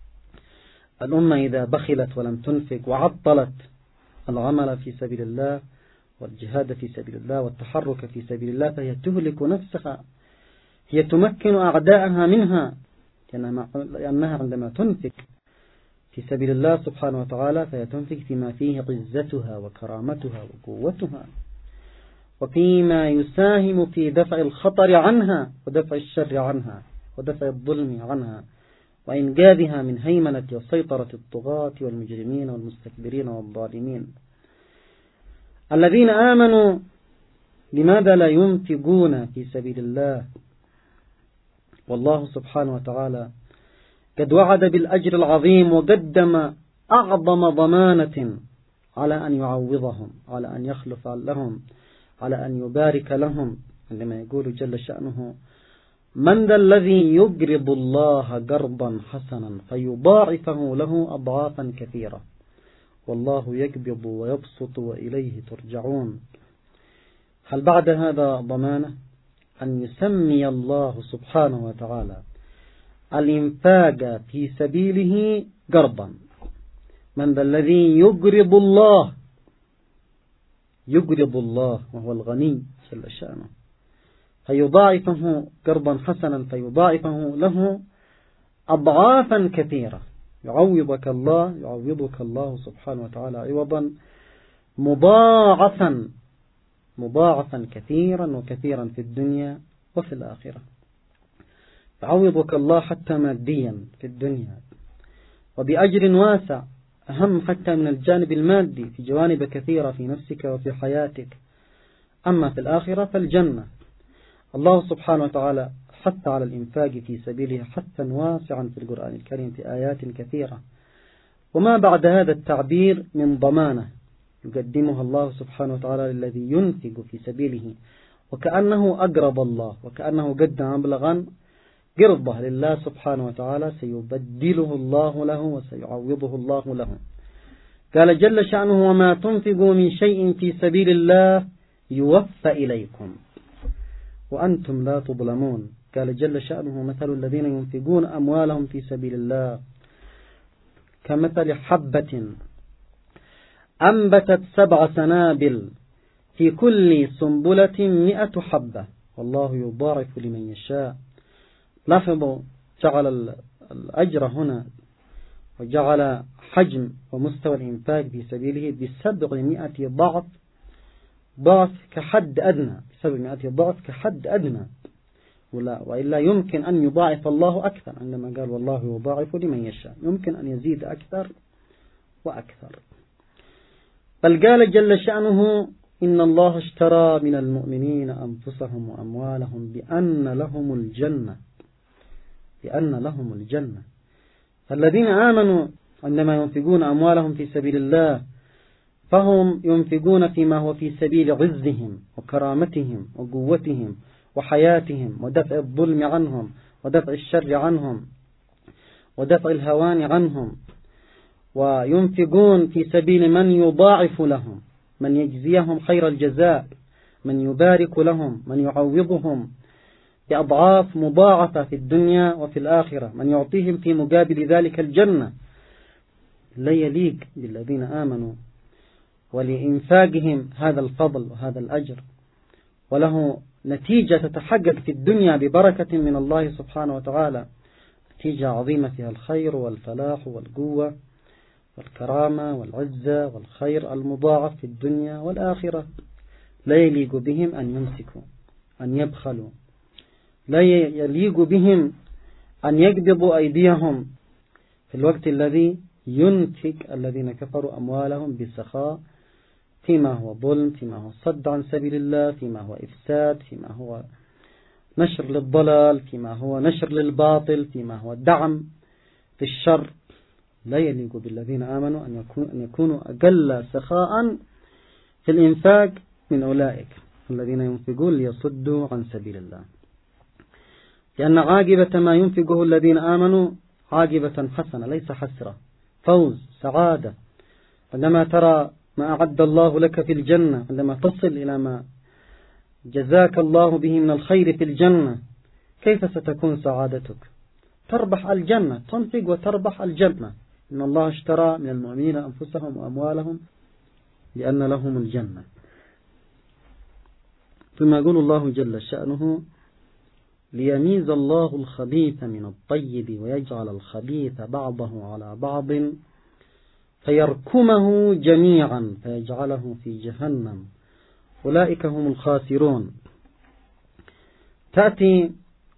الأمة إذا بخلت ولم تنفق وعطلت العمل في سبيل الله والجهاد في سبيل الله والتحرك في سبيل الله، فهي تهلك نفسها، هي تمكن أعداءها منها، لأنها عندما تنفق في سبيل الله سبحانه وتعالى فهي تنفق فيما فيه عزتها وكرامتها وقوتها، وفيما يساهم في دفع الخطر عنها ودفع الشر عنها ودفع الظلم عنها وإنقاذها من هيمنة وسيطرة الطغاة والمجرمين والمستكبرين والظالمين. الذين آمنوا لماذا لا ينفقون في سبيل الله؟ والله سبحانه وتعالى قد وعد بالأجر العظيم وقدم أعظم ضمانة على أن يعوضهم، على أن يخلف لهم، على أن يبارك لهم، عندما يقول جل شأنه: من ذا الذي يقرض الله قرضا حسنا فيضاعفه له أضعافا كثيرة والله يقبض ويبسط وإليه ترجعون. هل بعد هذا ضمانة أن يسمي الله سبحانه وتعالى الإنفاق في سبيله قرضا؟ من ذا الذي يقرض الله، يقرض الله وهو الغني جل شأنه، فيضاعفه قرضا حسنا، فيضاعفه له أضعافا كثيرة. يعوضك الله سبحانه وتعالى عوضا مضاعفا كثيرا وكثيرا في الدنيا وفي الآخرة. يعوضك الله حتى ماديا في الدنيا وبأجر واسع، أهم حتى من الجانب المادي في جوانب كثيرة في نفسك وفي حياتك. أما في الآخرة فالجنة. الله سبحانه وتعالى حث على الإنفاق في سبيله حثا واسعا في القرآن الكريم في آيات كثيرة، وما بعد هذا التعبير من ضمانة يقدمها الله سبحانه وتعالى للذي ينفق في سبيله، وكأنه أقرب الله، وكأنه قدم مبلغا قرضه لله سبحانه وتعالى سيبدله الله له وسيعوضه الله له. قال جل شأنه: وما تنفقوا من شيء في سبيل الله يوفى إليكم وأنتم لا تظلمون. قال جل شأنه: مثل الذين ينفقون أموالهم في سبيل الله كمثل حبة أنبتت 7 سنابل في كل سنبلة 100 حبة والله يضاعف لمن يشاء. لاحظوا، جعل الأجر هنا وجعل حجم ومستوى الإنفاق في سبيله ب700 ضعف كحد أدنى، 700 ضعف كحد أدنى، وإلا يمكن أن يضاعف الله أكثر. عندما قال والله يضاعف لمن يشاء يمكن أن يزيد أكثر وأكثر. بل قال جل شأنه: إن الله اشترى من المؤمنين أنفسهم وأموالهم بأن لهم الجنة. فالذين آمنوا عندما ينفقون أموالهم في سبيل الله فهم ينفقون فيما هو في سبيل عزهم وكرامتهم وقوتهم وحياتهم ودفع الظلم عنهم ودفع الشر عنهم ودفع الهوان عنهم، وينفقون في سبيل من يضاعف لهم، من يجزيهم خير الجزاء، من يبارك لهم، من يعوضهم بأضعاف مضاعفة في الدنيا وفي الآخرة، من يعطيهم في مقابل ذلك الجنة. لا يليق بالذين آمنوا ولإنفاقهم هذا الفضل وهذا الأجر، وله نتيجة تتحقق في الدنيا ببركة من الله سبحانه وتعالى، نتيجة عظيمة فيها الخير والفلاح والقوة والكرامة والعزة والخير المضاعف في الدنيا والآخرة. لا يليق بهم أن يمسكوا، أن يبخلوا، لا يليق بهم أن يقبضوا أيديهم في الوقت الذي ينفق الذين كفروا أموالهم بسخاء فيما هو ظلم، فيما هو صد عن سبيل الله، فيما هو إفساد، فيما هو نشر للضلال، فيما هو نشر للباطل، فيما هو دعم في الشر. لا يليق بالذين آمنوا أن يكونوا أقل سخاء في الإنفاق من أولئك الذين ينفقون ليصدوا عن سبيل الله، لأن عاقبة ما ينفقه الذين آمنوا عاقبة حسنة ليس حسرة، فوز، سعادة. عندما ترى ما أعد الله لك في الجنة، عندما تصل إلى ما جزاك الله به من الخير في الجنة، كيف ستكون سعادتك؟ تربح الجنة، تنفق وتربح الجنة. إن الله اشترى من المؤمنين أنفسهم وأموالهم بأن لهم الجنة. ثم يقول الله جل شأنه: ليميز الله الخبيث من الطيب ويجعل الخبيث بعضه على بعض فيركمه جميعا فيجعله في جهنم أولئك هم الخاسرون. تأتي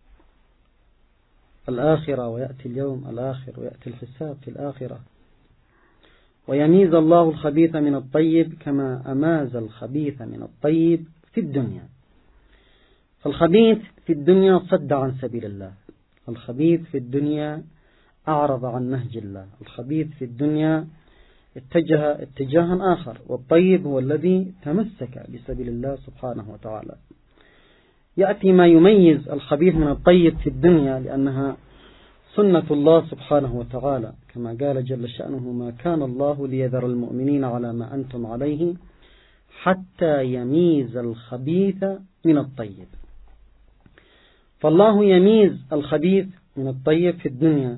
الآخرة ويأتي اليوم الآخر ويأتي الحساب في الآخرة، ويميز الله الخبيث من الطيب كما أماز الخبيث من الطيب في الدنيا. فالخبيث في الدنيا صد عن سبيل الله، الخبيث في الدنيا أعرض عن نهج الله، الخبيث في الدنيا اتجه اتجاها آخر، والطيب هو الذي تمسك بسبيل الله سبحانه وتعالى. يأتي ما يميز الخبيث من الطيب في الدنيا، لأنها سنة الله سبحانه وتعالى، كما قال جل شأنه: ما كان الله ليذر المؤمنين على ما أنتم عليه حتى يميز الخبيث من الطيب. فالله يميز الخبيث من الطيب في الدنيا،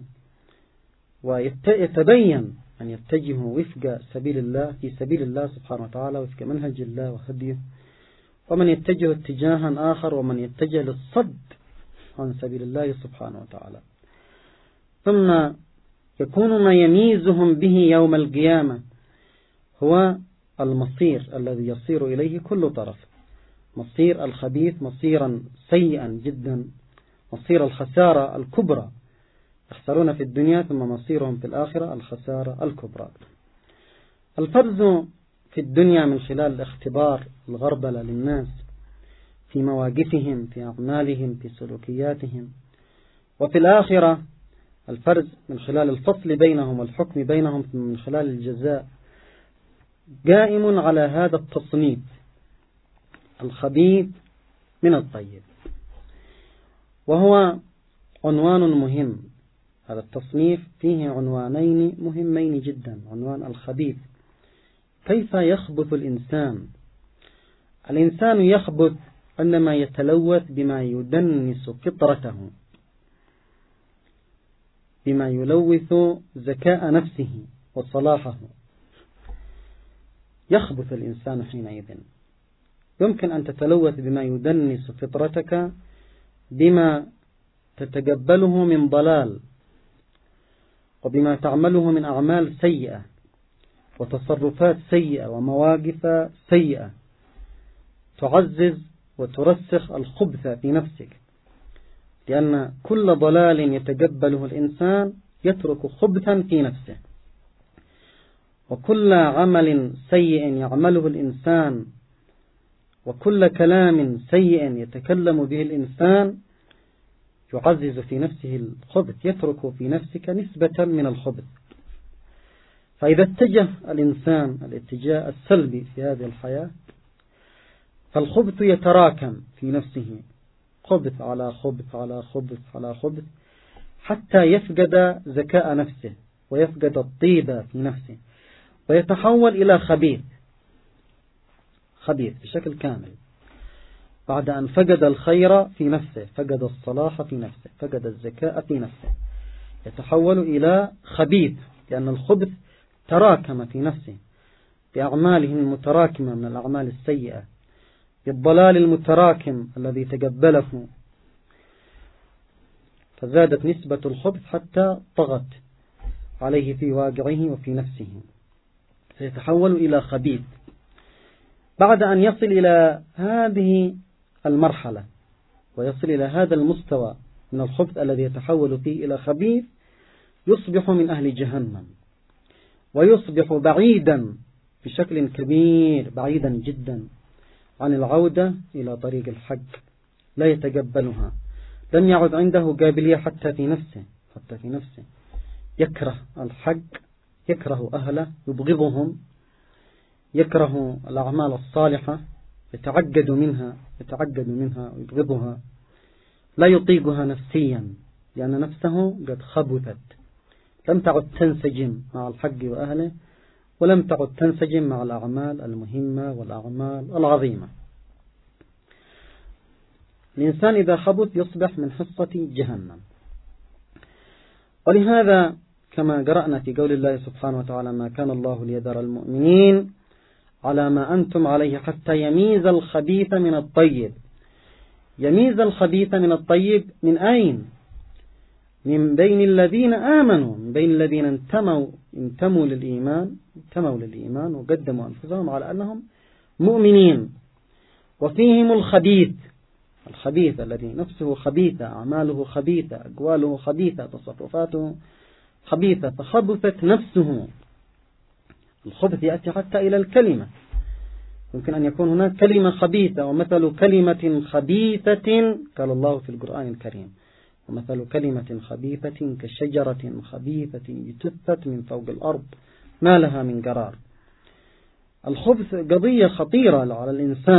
ويتبين أن يتجهوا وفق سبيل الله في سبيل الله سبحانه وتعالى، وفق منهج الله وهديه، ومن يتجه اتجاها آخر ومن يتجه للصد عن سبيل الله سبحانه وتعالى. ثم يكون ما يميزهم به يوم القيامة هو المصير الذي يصير إليه كل طرف. مصير الخبيث مصيرا سيئا جدا، مصير الخسارة الكبرى، يخسرون في الدنيا ثم مصيرهم في الآخرة الخسارة الكبرى. الفرز في الدنيا من خلال الاختبار، الغربلة للناس في مواقفهم، في أعمالهم، في سلوكياتهم، وفي الآخرة الفرز من خلال الفصل بينهم والحكم بينهم من خلال الجزاء، قائم على هذا التصنيف الخبيث من الطيب، وهو عنوان مهم. هذا التصنيف فيه عنوانين مهمين جدا. عنوان الخبيث، كيف يخبث الإنسان؟ الإنسان يخبث عندما يتلوث بما يدنس فطرته، بما يلوث ذكاء نفسه وصلاحه. يخبث الإنسان حينئذ. يمكن أن تتلوث بما يدنس فطرتك بما تتقبله من ضلال، وبما تعمله من أعمال سيئة وتصرفات سيئة ومواقف سيئة تعزز وترسخ الخبث في نفسك، لأن كل ضلال يتقبله الإنسان يترك خبثا في نفسه، وكل عمل سيء يعمله الإنسان وكل كلام سيء يتكلم به الإنسان يعزز في نفسه الخبث، يترك في نفسك نسبة من الخبث. فإذا اتجه الإنسان الاتجاه السلبي في هذه الحياة فالخبث يتراكم في نفسه، خبث على خبث على خبث على خبث، حتى يفقد ذكاء نفسه ويفقد الطيبة في نفسه ويتحول إلى خبيث بشكل كامل. بعد أن فقد الخير في نفسه، فقد الصلاح في نفسه، فقد الذكاء في نفسه، يتحول إلى خبيث، لأن الخبث تراكم في نفسه بأعماله المتراكمة من الأعمال السيئة، بالضلال المتراكم الذي تقبله، فزادت نسبة الخبث حتى طغت عليه في واقعه وفي نفسه، فيتحول إلى خبيث. بعد أن يصل إلى هذه المرحلة ويصل إلى هذا المستوى من الخبث الذي يتحول فيه إلى خبيث، يصبح من أهل جهنم، ويصبح بعيدا بشكل كبير، بعيدا جدا عن العودة إلى طريق الحق، لا يتقبلها، لم يعد عنده قابلية حتى في نفسه، يكره الحق، يكره أهله، يبغضهم، يكره الأعمال الصالحة، يتعقد منها ويبغضها، لا يطيقها نفسيا، لأن نفسه قد خبثت، لم تعد تنسجم مع الحق وأهله، ولم تعد تنسجم مع الأعمال المهمة والأعمال العظيمة. الإنسان إذا خبث يصبح من حصة جهنم. ولهذا كما قرأنا في قول الله سبحانه وتعالى: ما كان الله ليذر المؤمنين على ما أنتم عليه حتى يميز الخبيث من الطيب. يميز الخبيث من الطيب من أين؟ من بين الذين آمنوا، من بين الذين انتموا للإيمان وقدموا أنفسهم على أنهم مؤمنين، وفيهم الخبيث الذي نفسه خبيثة، أعماله خبيثة، أقواله خبيثة، تصرفاته خبيثة، فخبثت نفسه. الخبث يأتي حتى إلى الكلمة، يمكن أن يكون هناك كلمة خبيثة، ومثل كلمة خبيثة قال الله في القرآن الكريم: ومثل كلمة خبيثة كشجرة خبيثة اجتثت من فوق الأرض ما لها من قرار. الخبث قضية خطيرة على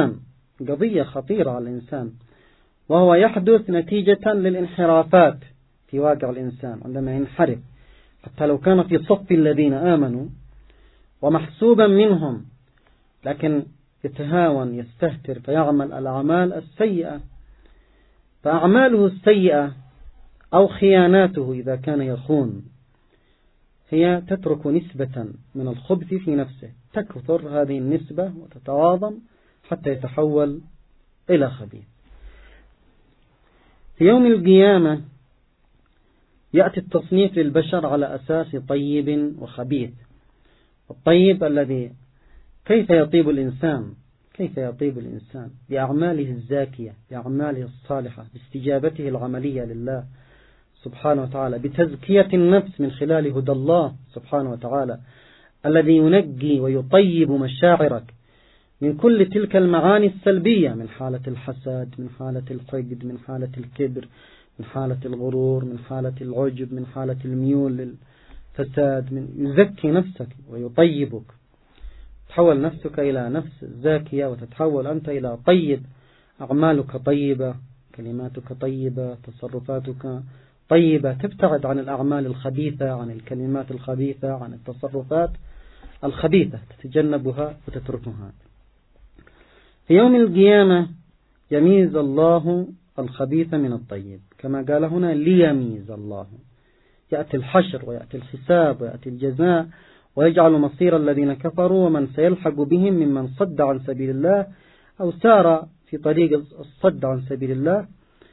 الإنسان، وهو يحدث نتيجة للانحرافات في واقع الإنسان. عندما ينحرف حتى لو كان في صف الذين آمنوا ومحسوبا منهم، لكن يتهاون، يستهتر، فيعمل الأعمال السيئة، فأعماله السيئة أو خياناته إذا كان يخون هي تترك نسبة من الخبث في نفسه، تكثر هذه النسبة وتتعاظم حتى يتحول إلى خبيث. في يوم القيامة يأتي التصنيف للبشر على أساس طيب وخبيث. الطيب الذي كيف يطيب الإنسان؟ كيف يطيب الإنسان؟ بأعماله الزاكية، بأعماله الصالحة، باستجابته العملية لله سبحانه وتعالى، بتزكية النفس من خلال هدى الله سبحانه وتعالى الذي ينجي ويطيب مشاعرك من كل تلك المعاني السلبية، من حالة الحسد، من حالة الحقد، من حالة الكبر، من حالة الغرور، من حالة العجب، من حالة الميول للفساد. من يزكي نفسك ويطيبك، تحول نفسك إلى نفس زاكية وتتحول أنت إلى طيب. أعمالك طيبة، كلماتك طيبة، تصرفاتك طيبة، تبتعد عن الأعمال الخبيثة، عن الكلمات الخبيثة، عن التصرفات الخبيثة، تتجنبها وتتركها. في يوم القيامة يميز الله الخبيث من الطيب، كما قال هنا ليميز الله. يأتي الحشر ويأتي الحساب ويأتي الجزاء، ويجعل مصير الذين كفروا ومن سيلحق بهم ممن صد عن سبيل الله أو سار في طريق الصد عن سبيل الله.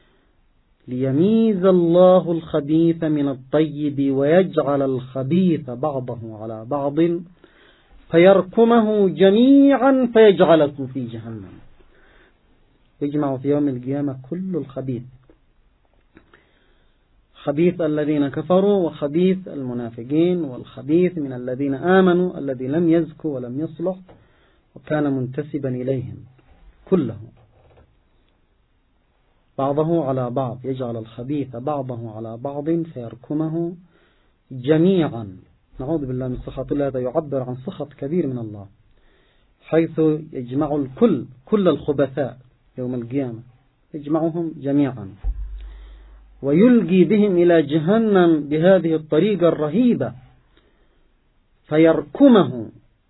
ليميز الله الخبيث من الطيب ويجعل الخبيث بعضه على بعض فيركمه جميعا فيجعله في جهنم. يجمع في يوم القيامة كل الخبيث، خبيث الذين كفروا وخبيث المنافقين والخبيث من الذين آمنوا الذي لم يزكوا ولم يصلح وكان منتسبا إليهم، كله بعضه على بعض، يجعل الخبيث بعضه على بعض فيركمه جميعا. نعوذ بالله من سخط الله. هذا يعبر عن سخط كبير من الله، حيث يجمع الكل، كل الخبثاء يوم القيامة يجمعهم جميعا ويلقي بهم إلى جهنم بهذه الطريقة الرهيبة فيركمه.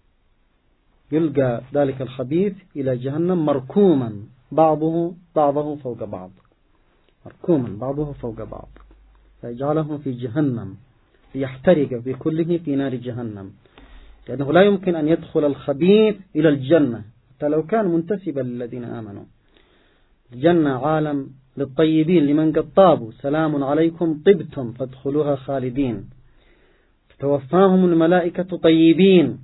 يلقى ذلك الخبيث إلى جهنم مركوما، بعضه فوق بعض، مركوما بعضه فوق بعض، فيجعله في جهنم ليحترق بكله في نار جهنم، لأنه لا يمكن أن يدخل الخبيث إلى الجنة حتى لو كان منتسبا للذين آمنوا. الجنة عالم للطيبين لمن قد طابوا، سلام عليكم طبتم فادخلوها خالدين، تتوفاهم الملائكة طيبين.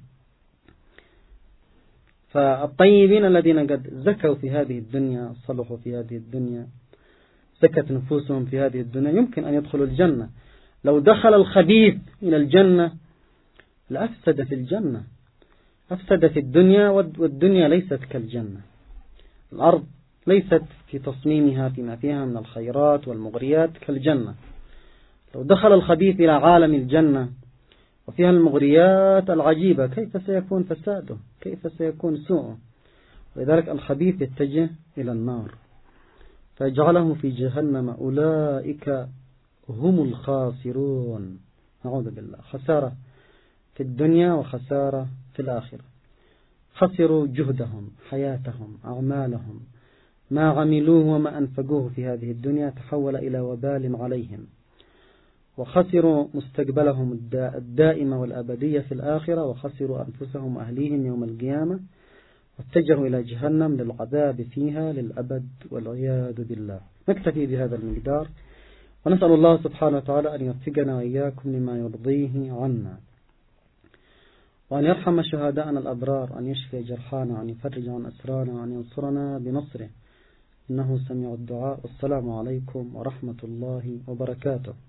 فالطيبين الذين قد زكوا في هذه الدنيا، صلحوا في هذه الدنيا، زكت نفوسهم في هذه الدنيا، يمكن أن يدخلوا الجنة. لو دخل الخبيث إلى الجنة لأفسد في الجنة، أفسد في الدنيا، والدنيا ليست كالجنة. الأرض ليست في تصميمها فيما فيها من الخيرات والمغريات كالجنة. لو دخل الخبيث إلى عالم الجنة وفيها المغريات العجيبة، كيف سيكون فساده؟ كيف سيكون سوءه؟ ولذلك الخبيث يتجه إلى النار فيجعله في جهنم. أولئك هم الخاسرون، نعوذ بالله. خسارة في الدنيا وخسارة في الآخرة. خسروا جهدهم، حياتهم، أعمالهم، ما عملوه وما أنفقوه في هذه الدنيا تحول إلى وبال عليهم، وخسروا مستقبلهم الدائمة والأبدية في الآخرة، وخسروا أنفسهم وأهليهم يوم القيامة، واتجهوا إلى جهنم للعذاب فيها للأبد والعياذ بالله. نكتفي بهذا المقدار، ونسأل الله سبحانه وتعالى أن يوفقنا وإياكم لما يرضيه عنا، وأن يرحم شهداءنا الأبرار، أن يشفي جرحانا، وأن يفرج عن أسرارنا، وأن ينصرنا بنصره، إنه سميع الدعاء. والسلام عليكم ورحمة الله وبركاته.